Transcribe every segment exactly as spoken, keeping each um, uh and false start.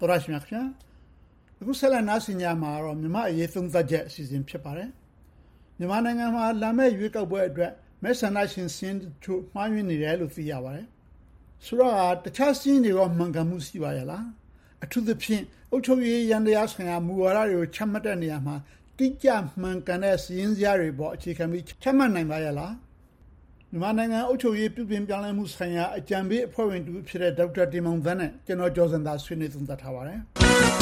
တော်ရရှိမြခင်အခုဆက်လက်နားဆင်ကြမှာတော့မြန်မာအရေးသုံးသပ်ချက်အစီအစဉ်ဖြစ်ပါတယ်မြန်မာနိုင်ငံမှာလာမယ့်ရွေးကောက်ပွဲအတွက်မဲဆန္ဒရှင်စင်းချို့မှားယွင်းနေတယ်လို့သိရပါတယ်ဆိုတော့တခြားစင်းတွေရောမှန်ကန်မှုရှိပါရဲ့လားအထူးသဖြင့်အုပ်ချုပ်ရေးရန်တရားဆိုင်ရာမူဝါဒတွေကိုချမှတ်တဲ့နေရာမှာတိကျမှန်ကန်တဲ့စည်းစရာတွေပေါ်အခြေခံပြီးချမှတ်နိုင်ပါရဲ့လားမြန်မာနိုင်ငံအုပ်ချုပ်ရေးပြုပြင်ပြောင်းလဲမှုဆိုင်ရာအကြံပေးအဖွဲ့ဝင်တူဖြစ်တဲ့ဒေါက်တာတင်မောင်သန်းနဲ့ကျွန်တော်ကျော်စံသာဆွေးနွေးသုံးသပ်ထားပါတယ်။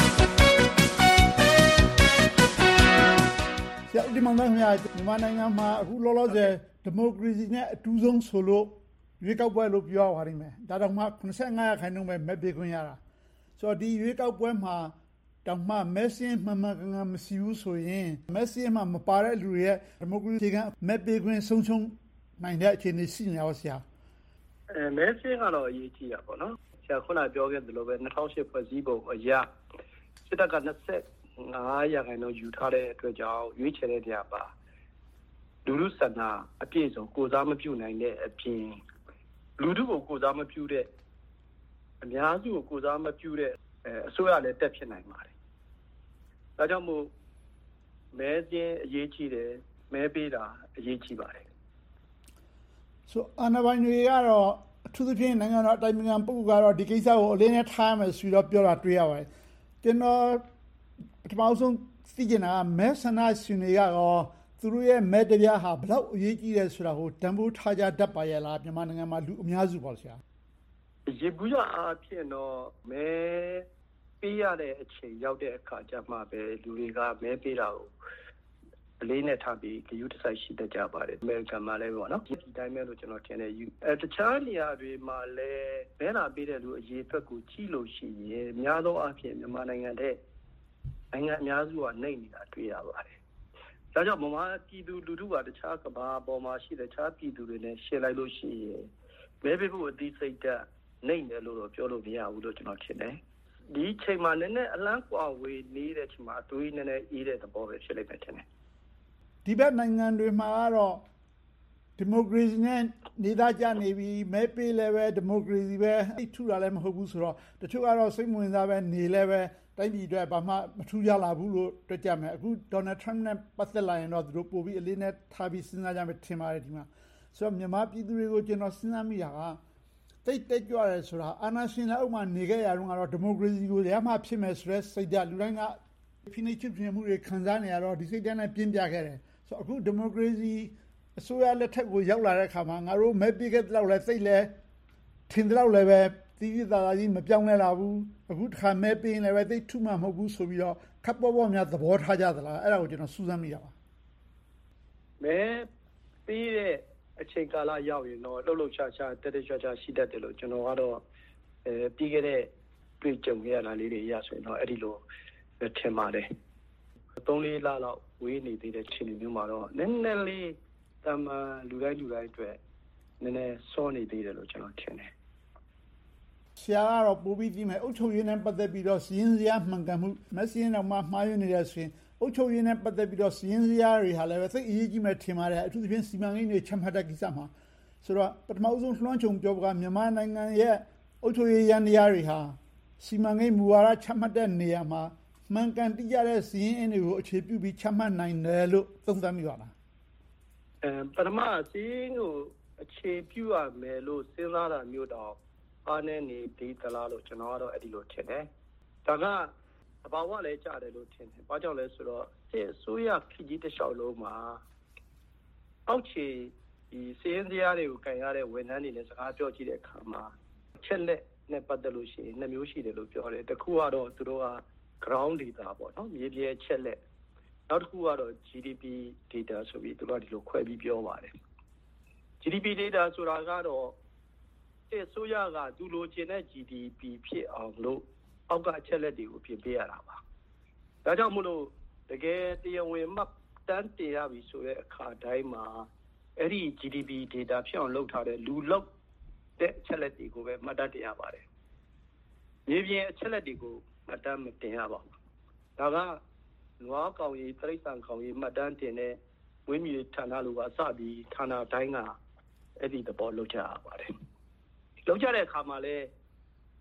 ဆရာတင်မောင်သန်းခင်ဗျာမြန်မာနိုင်ငံမှာအခုလောလောဆယ်ဒီမိုကရေစီနဲ့အတူဆုံးဆိုလို့ရွေးကောက်ပွဲလို့ပြောရပါလိမ့်မယ်။ဒါတော့မှခုနစ်ဆယ့်ငါးရာခိုင်နှုန်းပဲမဲပေးခွင့်ရတာ။ဆိုတော့ဒီရွေးကောက်ပွဲမှာတောင်မှမဲစင်းမှန်မှန်ကန်ကန်မရှိဘူးဆိုရင်မဲစင်းမှမပါတဲ့လူတွေရဲ့ဒီမိုကရေစီကမဲပေးခွင့်ဆုံးရှုံးနိုင်တဲ့အခြေအနေရှိနေရောဆရာအဲမဲစင်းကတော့အရေးကြီးတာပေါ့နော်ဆရာခုနပြောခဲ့သလိုပဲ၂၀၀၈ဖွဲ့စည်းပုံအရစစ်တပ်က၂၅ရာခိုင်နှုန်းယူထားတဲ့အတွက်ကြောင့်ရွေးချယ်တဲ့နေရာပါလူလူဆန္ဒအပြည့်စုံကိုစားမပြုနိုင်တဲ့အပြင်လူထုကိုကိုစားမပြုတဲ့အများစုကိုကိုစားမပြုတဲ့အစိုးရလည်းတက်ဖြစ်နိုင်ပါတယ်ဒါကြောင့်မို့မဲစင်းအရေးကြီးတယ်မဲပေးတာအရေးကြီးပါတယ်ဆိုအာဏာပိုင်တွေကတော့အထူးသဖြင့်နိုင်ငံတော်အတိုင်ပင်ခံပုဂ္ဂိုလ်ကတော့ဒီကိစ္စကိုအလေးနဲ့ထားရမယ်ဆိုတော့ပြောတာတွေ့ရပါတယ်ကျွန်တော်ပထမဆုံးသိချင်တာကမဲဆန္ဒရှင်တွေကတော့သူတို့ရဲ့မဲတပြားဟာဘလောက်အရေးကြီးတယ်ဆိုတာကိုတန်ဖိုးထားကြတတ်ပါရဲ့လားမြန်မာနိုင်ငံမှာလူအများစုပေါ့ဆရာရေဘူးရအားဖြင့်တော့မဲပေးရတဲ့အချိန်ရောက်တဲ့အခါကျမှပဲလူတွေကမဲပေးတာကိုအလေးနဲ့ထားပြီးဂရုတစိုက်ရှိတတ်ကြပါတယ်အမေရိကန်မှာလည်းပေါ့နော်ဒီတိုင်းပဲလို့ကျွန်တော်ထင်တယ်ယူအဲတခြားနေရာတွေမှာလည်းမဲလာပေးတဲ့လူအရေးအတွက်ကိုကြည့်လို့ရှိရင်အများသောအားဖြင့်မြန်မာနိုင်ငံတဲ့နိုင်ငံအများစုကနှိမ့်နေတာတွေ့ရပါတယ်ဒါကြောင့်မြန်မာပြည်သူလူထုကတခြားကမ္ဘာပေါ်မှာရှိတဲ့တခြားပြည်သူတွေနဲ့ရှင်းလိုက်လို့ရှိရင်မဲပေးဖို့အသိစိတ်ဓာတ်နှိမ့်တယ်လို့တော့ပြောလို့မရဘူးလို့ကျွန်တော်ထင်တယ်ဒီချိန်မှာနည်းနည်းအလန့်ကွာဝေးနေတဲ့ချိန်မှာအတွေးနည်းနည်းအေးတဲ့သဘောပဲဖြစ်လိမ့်မယ်ထင်တယ်ဒီဘက်နိုင်ငံတွေမှာကတော့ဒီမိုကရေစီနဲ့နေသားကြနေပြီးမဲပေးလည်းပဲဒီမိုကရေစီပဲအထူးတာလည်းမဟုတ်ဘူးဆိုတော့တချို့ကတော့စိတ်ဝင်စားပဲနေလည်းပဲတိုင်းပြည်အတွက်ဘာမှမထူးကြလာဘူးလို့တွေ့ကြမယ်အခုဒေါ်နယ်ထရမ့်နဲ့ပတ်သက်လာရင်တော့သူတို့ပို့ပြီးအလေးနဲ့ထားပြီးစဉ်းစားကြမယ်ထင်ပါတယ်ဒီမှာဆိုတော့မြန်မာပြည်သူတွေကိုကျွန်တော်စဉ်းစားမိတာကတိတ်တိတ်ကြွရဲဆိုတာအာဏာရှင်လက်အောက်မှာနေခဲ့ရတော့ကတော့ဒီမိုကရေစီကိုရမှဖြစ်မယ်ဆိုတဲ့စိတ်ဓာတ်လူတိုင်းကဖိနှိပ်ချုပ်ချယ်မှုတွေခံစားနေရတော့ဒီစိတ်ဓာတ်နဲ့ပြင်းပြခဲ့တယ်ဆိုအခုဒီမိုကရေစီအစိုးရလက်ထက်ကိုရောက်လာတဲ့အခါမှာငါတို့မဲပေးခဲ့တဲ့လောက်လဲစိတ်လဲထင်တဲ့လောက်လဲပဲတည်ရည်သားသားကြီးမပြောင်းလဲလာဘူးအခုတစ်ခါမဲပေးရင်လည်းပဲသိထူးမှမဟုတ်ဘူးဆိုပြီးတော့ခပ်ပေါ်ပေါ်များသဘောထားကြသလားအဲ့ဒါကိုကျွန်တော်စူးစမ်းမိရပါမဲပေးတဲ့အချိန်ကာလရောက်ရင်တော့လှုပ်လှုပ်ရှားရှားတက်တက်ကြွကြွရှိတတ်တယ်လို့ကျွန်တော်ကတော့အဲပြီးခဲ့တဲ့တွေ့ကြုံခဲ့ရတာလေးတွေရဆိုရင်တော့အဲ့ဒီလိုထင်ပါတယ်သုံးလေးလလောက်ဝေးနေသေးတဲ့ချိန်မျိုးမှာတော့နည်းနည်းလေးတမန်လူတိုင်းလူတိုင်းအတွက်နည်းနည်းစောနေသေးတယ်လို့ကျွန်တော်ထင်တယ်ဆရာကတော့ပို့ပြီးဒီမဲ့အုတ်ချုပ်ရင်းနဲ့ပတ်သက်ပြီးတော့စီးရင်စရာမှန်ကန်မှုမစီးရင်တော့မှမှားယွင်းနေတဲ့ဆိုရင်အုတ်ချုပ်ရင်းနဲ့ပတ်သက်ပြီးတော့စီးရင်စရာတွေဟာလည်းပဲသိအရေးကြီးမှထင်ပါတယ်အထူးသဖြင့်စီမံကိန်းတွေချမှတ်တဲ့ကိစ္စမှာဆိုတော့ပထမဆုံးလွှမ်းခြုံပြောကမြန်မာနိုင်ငံရဲ့အုတ်ချုပ်ရရန်တရားတွေဟာစီမံကိန်းမူဝါဒချမှတ်တဲ့နေရာမှာမှန်ကန်တိကျတဲ့စီးရင်အင်းတွေကိုအခြေပြုပြီးချမှတ်နိုင်တယ်လို့သုံးသပ်မိပါလားအဲပထမစီးရင်ကိုအခြေပြုရမယ်လို့စဉ်းစားတာမျိုးတော့အားနဲ့နေဒီတလားလို့ကျွန်တော်ကတော့အဲ့ဒီလိုထင်တယ်ဒါကအဘာဝလည်းကြားတယ်လို့ထင်တယ်ဘာကြောင့်လဲဆိုတော့စစ်အစိုးရခကြီးတစ်လျှောက်လုံးမှာအောက်ခြေဒီစီးရင်တရားတွေကိုကန်ရတဲ့ဝန်ထမ်းတွေနဲ့စကားပြောကြည့်တဲ့အခါမှာချက်လက်နဲ့ပတ်သက်လို့ရှိရင်နှစ်မျိုးရှိတယ်လို့ပြောတယ်တစ်ခုကတော့သူတို့ကground data ပေါ့နော်မြေပြင်ချက်လက်နောက်တစ်ခုကတော့ ဂျီ ဒီ ပီ data ဆိုပြီးသူတို့ကဒီလိုခွဲပြီးပြောပါတယ် ဂျီ ဒီ ပီ data ဆိုတာကတော့အစိုးရကသူလိုချင်တဲ့ ဂျီ ဒီ ပီ ဖြစ်အောင်လို့အောက်ကအချက်လက်တွေကိုပြင်ပေးရတာပါဒါကြောင့်မို့လို့တကယ်တရားဝင်မှတ်တမ်းတင်ရပြီဆိုတဲ့အခါတိုင်းမှာအဲ့ဒီ ဂျီ ဒီ ပီ data ဖြစ်အောင်လုပ်ထားတဲ့လူလောက်တဲ့အချက်လက်တွေကိုပဲမှတ်တမ်းတင်ရပါတယ်မြေပြင်အချက်လက်တွေကိုမှတ်တမ်းမတင်ရပါဘူးဒါကနွားကောင်ကြီးတိရစ္ဆာန်ကောင်ကြီးမှတ်တမ်းတင်တဲ့ဝင်းမြေဌာနလိုပါစပြီးဌာနတိုင်းကအဲ့ဒီသဘောလုပ်ကြရပါတယ်လောက်ကြတဲ့အခါမှာလဲ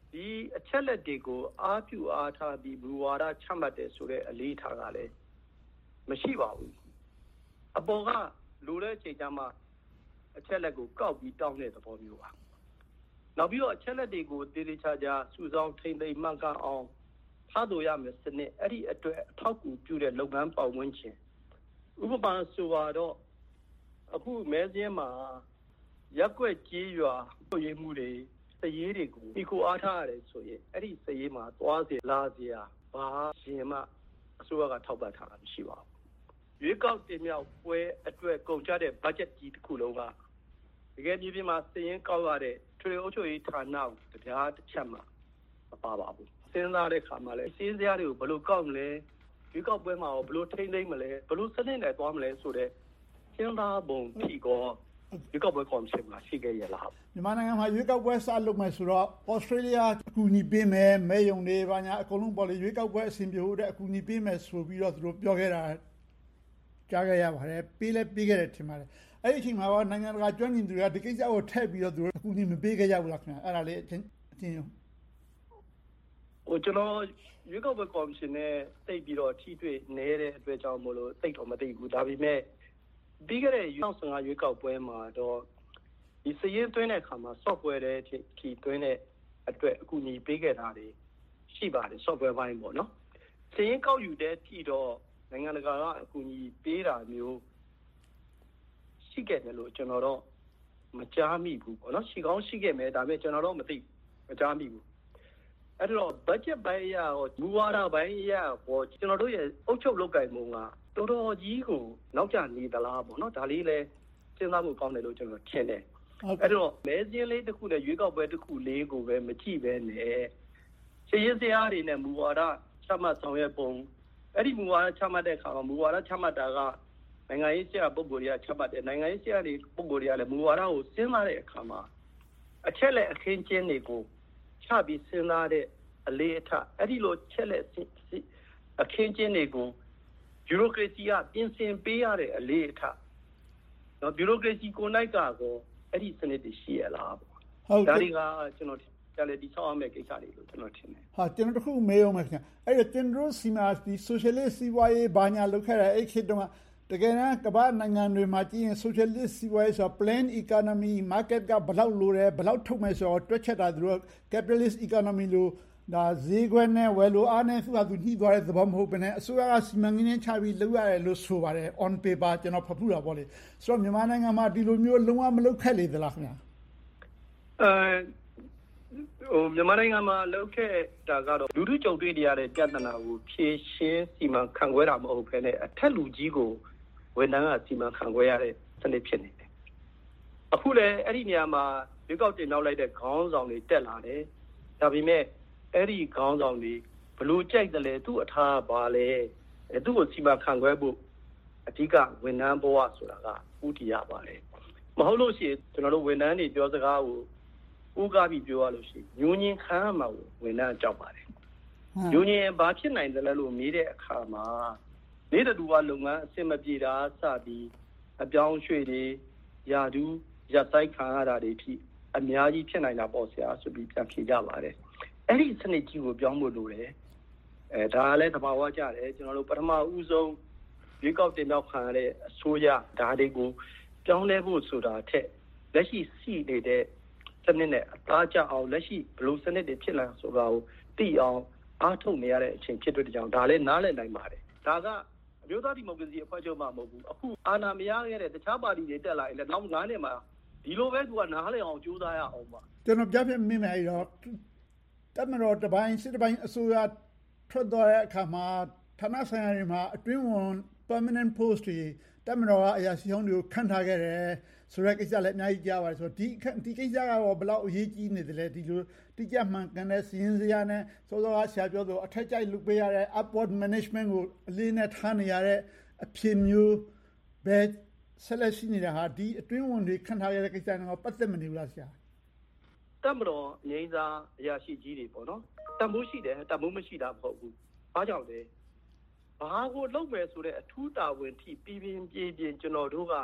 ဒီအချက်လက်တွေကိုအားပြုအားထားပြီးဘူဝါဒချမှတ်တယ်ဆိုတဲ့အလေးထားကလည်းမရှိပါဘူးအပေါ်ကလိုတဲ့အချိန်ကျမှအချက်လက်ကိုကောက်ပြီးတောင်းတဲ့သဘောမျိုးပါနောက်ပြီးတော့အချက်လက်တွေကိုတည်တည်ချာချာစုဆောင်းထိမ့်သိမ်းမှန်ကန်အောင်ထားလို့ရမယ်စနစ်အဲ့ဒီအတွက်အထောက်အကူပြုတဲ့လုပ်ငန်းပတ်ဝန်းကျင်ဥပမာဆိုတော့အခုမဲစင်းမှာရက်ွက်ကြီးရွာပြည်ရေးမှုတွေစည်ရေးတွေကိုဒီကိုအားထားရတယ်ဆိုရင်အဲ့ဒီစည်ရေးမှာသွားစီလာစီရာဘာရှင်မှအစိုးရကထောက်ပံ့ထားတာမရှိပါဘူးရွေးကောက်တင်မြောက်ပွဲအတွက်ကုန်ကျတဲ့ budget ကြီးတစ်ခုလုံးကတကယ်ပြည်ပြည်မှာစည်ရင်ကောက်ရတဲ့ထွေအုပ်ချုပ်ရေးဌာနကိုတရားတစ်ချက်မှမပါပါဘူးစဉ်းစားတဲ့ခါမှာလည်းစည်းစရာတွေကိုဘယ်လိုကောက်မလဲရွေးကောက်ပွဲမှာဘယ်လိုထိန်းသိမ်းမလဲဘယ်လိုစနစ်နဲ့သွားမလဲဆိုတဲ့စဉ်းစားပုံဖြီကောရွေးကောက်ပွဲကော်မရှင်မှာရှိခဲ့ရလားမြန်မာနိုင်ငံမှာရွေးကောက်ပွဲစလုပ်မယ်ဆိုတော့ဩစတြေးလျအကူအညီပေးမယ်မဲယုံတွေဘာညာအကုန်လုံးပေါ်လေရွေးကောက်ပွဲအဆင်ပြေဖို့တဲ့အကူအညီပေးမယ်ဆိုပြီးတော့သူတို့ပြောခဲ့တာကြားခဲ့ရပါတယ်ပေးလဲပေးခဲ့တယ်ထင်ပါတယ်အဲ့ဒီအချိန်မှာတော့နိုင်ငံတကာကျွမ်းကျင်သူတွေကဒီကိစ္စကိုထည့်ပြီးတော့သူတို့အကူအညီမပေးခဲ့ကြဘူးလားခင်ဗျအဲ့ဒါလေးအချင်းအချင်းရောဟိုကျွန်တော်ရွေးကောက်ပွဲကော်မရှင်နဲ့တိတ်ပြီးတော့ထိတွေ့နေတဲ့အတွက်ကြောင့်မို့လို့တိတ်တော့မသိဘူးဒါပေမဲ့ပြီးခဲ့တဲ့၂၀၁၅ရွေးကောက်ပွဲမှာတော့ဒီစည်ရင်သွင်းတဲ့အခါမှာ software တွေထီသွင်းတဲ့အတွက်အကူအညီပေးခဲ့တာတွေရှိပါတယ် software ဘိုင်းပေါ့နော်စည်ရင်ကောက်ယူတဲ့ထီတော့နိုင်ငံတကာကအကူအညီပေးတာမျိုးရှိခဲ့တယ်လို့ကျွန်တော်တော့မကြားမိဘူးပေါ့နော်ရှိကောင်းရှိခဲ့မယ်ဒါပေမဲ့ကျွန်တော်တော့မသိမကြားမိဘူးအဲ့တော့ budget ဘိုင်းရောမူဝါဒဘိုင်းရောပေါ့ကျွန်တော်တို့ရဲ့အုပ်ချုပ်လုပ်ကိုင်မှုကတော်တော်ကြီးကိုနောက်ကျနေသလားပေါ့နော်ဒါလေးလည်းစဉ်းစားဖို့ကောင်းတယ်လို့ကျွန်တော်ထင်တယ်အဲ့တော့မဲစင်းလေးတစ်ခုနဲ့ရွေးကောက်ပွဲတစ်ခုလေးကိုပဲမကြည့်ပဲနဲ့စည်ရင်းစရာတွေနဲ့မူဝါဒချမှတ်ဆောင်ရွက်ပုံအဲ့ဒီမူဝါဒချမှတ်တဲ့အခါမှာမူဝါဒချမှတ်တာကနိုင်ငံရေးဆရာပုဂ္ဂိုလ်တွေကချမှတ်တယ်နိုင်ငံရေးဆရာတွေပုဂ္ဂိုလ်တွေကလည်းမူဝါဒကိုစဉ်းစားတဲ့အခါမှာအချက်လက်အခင်းကျင်းတွေကိုချပြီးစဉ်းစားတဲ့အလေးအထားအဲ့ဒီလိုချက်လက်အခင်းကျင်းတွေကိုဗျူရိုကရေစီကပြင်ဆင်ပေးရတဲ့အလေးအထားနော်ဗျူရိုကရေစီကိုနိုင်ကတော့အဲ့ဒီစနစ်တွေရှိရလားပေါ့ဟုတ်ဒါတွေကကျွန်တော်ကြားလေဒီဆောက်ရမယ့်ကိစ္စတွေလို့ကျွန်တော်ထင်တယ်ဟာကျွန်တော်တခုမေးအောင်မယ်ခင်ဗျအဲ့တော့ကျွန်တော်စီမာဒီ socialist စီးပွားရေးဘာညာလုပ်ခဲ့တဲ့အဲ့ခေတ်တုန်းကတကယ်တမ်းကမ္ဘာနိုင်ငံတွေမှာကြည့်ရင် socialist စီးပွားရေးဆို plan economy market ကဘယ်လောက်လိုတယ်ဘယ်လောက်ထုတ်မယ်ဆိုတော့တွက်ချက်တာသူတို့ capitalist economy လို့ဒါဈေးကွက်နဲ့ဝယ်လိုအားနဲ့သူကသူညှိသွားတဲ့သဘောမဟုတ်ဘဲနဲ့အစိုးရကစီမံကိန်းနဲ့ချပြီးလုပ်ရတယ်လို့ဆိုပါတယ် on paper ကျွန်တော်ဖတ်ဖူးတာပေါ့လေဆိုတော့မြန်မာနိုင်ငံမှာဒီလိုမျိုးလုံးဝမလုပ်ခဲ့လေသလားခင်ဗျာအဲဟိုမြန်မာနိုင်ငံမှာလုပ်ခဲ့တာကတော့လူထုကြုံတွေ့နေရတဲ့ပြဿနာကိုဖြေရှင်းစီမံခန့်ခွဲတာမဟုတ်ဘဲနဲ့အထက်လူကြီးကိုဝန်ထမ်းကစီမံခန့်ခွဲရတဲ့စနစ်ဖြစ်နေတယ်အခုလည်းအဲ့ဒီနေရာမှာရွေးကောက်တင်နောက်လိုက်တဲ့ခေါင်းဆောင်တွေတက်လာတယ်ဒါပေမဲ့အဲ့ဒီခေါင်းဆောင်တွေဘလို့ကြိုက်တယ်လဲသူ့အထားပါလဲသူ့ကိုစီမံခန့်ခွဲဖို့အဓိကဝန်ထမ်းဘဝဆိုတာကဥတီရပါတယ်မဟုတ်လို့ရှိရင်ကျွန်တော်တို့ဝန်ထမ်းတွေပြောစကားကိုဥကားပြီးပြောရလို့ရှိရင်ညဉ့်ညင်ခံရမှာကိုဝန်ထမ်းကြောက်ပါတယ်ညဉ့်ညင်ဘာဖြစ်နိုင်တယ်လဲလို့မေးတဲ့အခါမှာနေတဲ့သူကလုပ်ငန်းအဆင်မပြေတာစပြီးအပြောင်းရွှေ့တွေယာဒူးရပ်ဆိုင်ခံရတာတွေထိအများကြီးဖြစ်နိုင်တာပေါ့ဆရာဆိုပြီးပြန်ဖြေကြပါတယ်အဲ့ဒီစနစ်ကြီးကိုပြောင်းဖို့လိုတယ်အဲဒါလည်းသဘာဝကျတယ်ကျွန်တော်တို့ပထမဦးဆုံးရွေးကောက်တင်မြောက်ခံရတဲ့အစိုးရဒါတွေကိုပြောင်းလဲဖို့ဆိုတာထက်လက်ရှိစီနေတဲ့စနစ်နဲ့အသားကျအောင်လက်ရှိဘယ်လိုစနစ်တွေဖြစ်လာဆိုတာကိုသိအောင်အားထုတ်နေရတဲ့အချိန်ဖြစ်တဲ့ကြောင့်ဒါလည်းနားလည်နိုင်ပါတယ်ဒါကအမျိုးသားဒီမိုကရေစီအဖွဲ့ချုပ်မှမဟုတ်ဘူးအခုအာဏာမရခဲ့တဲ့တခြားပါတီတွေတက်လာရင်လည်းနောက်၅နှစ်မှာဒီလိုပဲသူကနားလည်အောင်ကြိုးစားရအောင်ပါကျွန်တော်ပြပြမိမယ်အဲ့တော့တမတော်တပိုင်းစစ်တပိုင်းအစိုးရထွက်သွားတဲ့အခါမှာဌာနဆိုင်ရာတွေမှာအတွင်းဝန် permanent post တွေတမတော်ကအရာရှိဟောင်းတွေကိုခန့်ထားခဲ့တယ်ဆိုတဲ့ကိစ္စလည်းအများကြီးကြားပါတယ်ဆိုတော့ဒီဒီကိစ္စကတော့ဘယ်လောက်အရေးကြီးနေတယ်လဲဒီလိုတိကျမှန်ကန်တဲ့စီရင်စရာနဲ့စောစောကဆရာပြောသလိုအထက်ကျိုက်လုပ်ပေးရတဲ့ upward management ကိုအလေးနဲ့ထားနေရတဲ့အဖြစ်မျိုးပဲဆက်လက်ရှိနေတာဟာဒီအတွင်းဝန်တွေခန့်ထားခဲ့တဲ့ကိစ္စနဲ့ပတ်သက်မနေဘူးလားဆရာတမတော်ငိမ့်စားအရာရှိကြီးတွေပေါ့နော်တမိုးရှိတယ်တမိုးမရှိတာမဟုတ်ဘူးအားကြောင့်လေဘာကိုလုပ်မယ်ဆိုတဲ့အထူးတာဝန်ထိပြည်ပြင်းပြေးပြင်းကျွန်တော်တို့က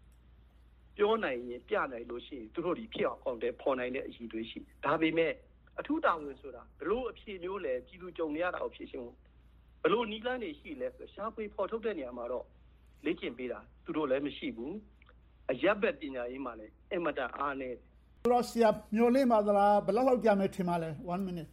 ပြောနိုင်ရင်ပြနိုင်လို့ရှိရင်သူတို့ဒီဖြစ်အောင်ကောင်းတယ်ပေါ်နိုင်တဲ့အရေးတွေရှိဒါပေမဲ့အထူးတာဝန်ဆိုတာဘလို့အဖြစ်မျိုးလဲပြည်သူကြုံနေရတာကိုဖြစ်ရှင်းဖို့ဘလို့နီးလန်းနေရှိလဲဆိုရှားပွေဖော်ထုတ်တဲ့နေရာမှာတော့လေ့ကျင့်ပေးတာသူတို့လည်းမရှိဘူးအရက်ဘက်ပညာရေးမှာလည်းအင်မတန်အားနည်းဆိုတော့ဆရာမျောလင့်ပါသလားဘယ်လောက်ကြာမယ်ထင်ပါလဲ one minute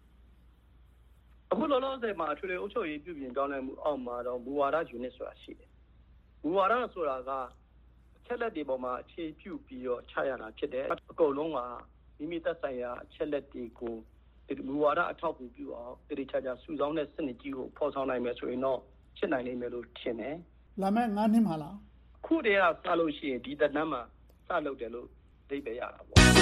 အခုလောလောဆယ်မှာထွေထွေအုပ်ချုပ်ရေးပြုပြင်ပြောင်းလဲမှုအောက်မှာတော့မူဝါဒ unit ဆိုတာရှိတယ်မူဝါဒဆိုတာကအချက်လက်တွေပေါ်မှာအခြေပြုပြီးတော့ချရတာဖြစ်တယ်အကုန်လုံးကမိမိသက်ဆိုင်ရာအချက်လက်တွေကိုဒီမူဝါဒအထောက်အကူပြုအောင်တတိချာချာစုဆောင်းတဲ့စနစ်ကြီးကိုဖော်ဆောင်နိုင်မယ်ဆိုရင်တော့ဖြစ်နိုင်နိုင်မယ်လို့ထင်တယ်လာမယ့်ငါးနှစ်မှာလားခုတည်းကစလို့ရှိရင်ဒီသက်တမ်းမှာစလုပ်တယ်လို့အဓိပ္ပာယ်ရတာပေါ့